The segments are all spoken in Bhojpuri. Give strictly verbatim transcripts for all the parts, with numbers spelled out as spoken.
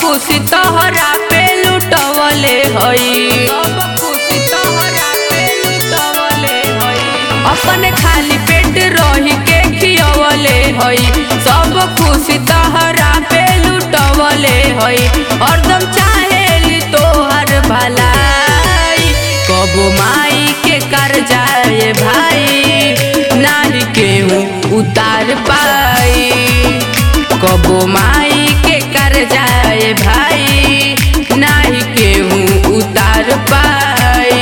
खुशी तोहरा पे लुटवले हई, सब खुशी तोहरा पे लुटवले हई। अपन खाली पेट रही के खियवले हई, सब खुशी तोहरा पे लुटवले हई। हरदम चाहेली तोहर भलाई, कबो माई के कर जाए भाई, नाही केहू उतार पाई। कबो माई के कर जाए भाई, नाही केहू उतार पाई।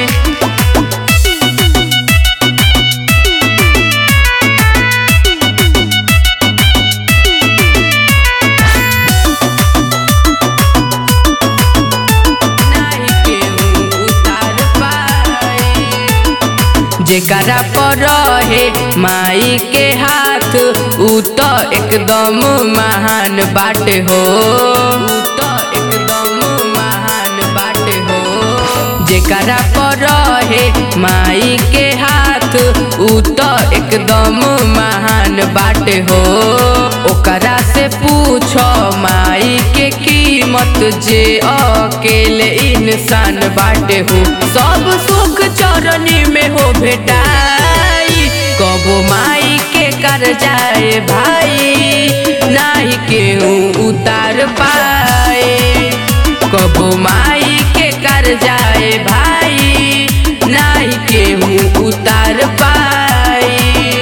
जेकरा पर रहे माई के हाथ उ तो एकदम महान बाटे हो, उ तो एकदम महान बाटे हो। जेकरा पर रहे माई के हाथ उ तो एकदम महान बाटे हो। ओकरा से पूछो माई के कीमत जे अकेले इंसान बाटे हो। सब सुख चरनी में हो भेटाई, कबो माई के कर जाए भाई, नाही केहू उतार पाए। कबो माई के कर जाए भाई, नाही केहू उतार पाए।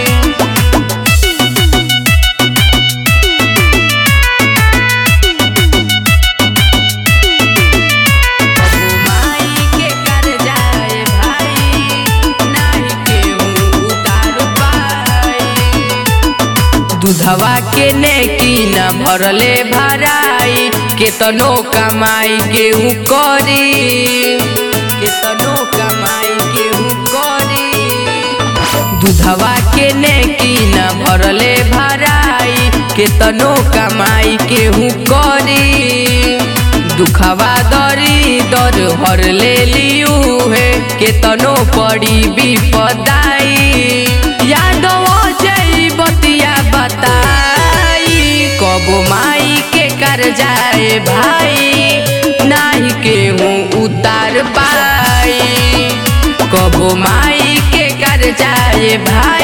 दूधवा के नेकी न भरले भराई, केतनो कमाई केहू करी, केतनो कमाई केहू करी। दूधवा के नेकी न भरले भराई, केतनो कमाई केहू करी। दुखवा दरी दर हर ले लियू है, केतनो पड़ी विपदाई। यादव जई बतिया बताई, कबो माई के कर जाए भाई, नाही केहू उतार पाई। कबो माई के कर जाए भाई।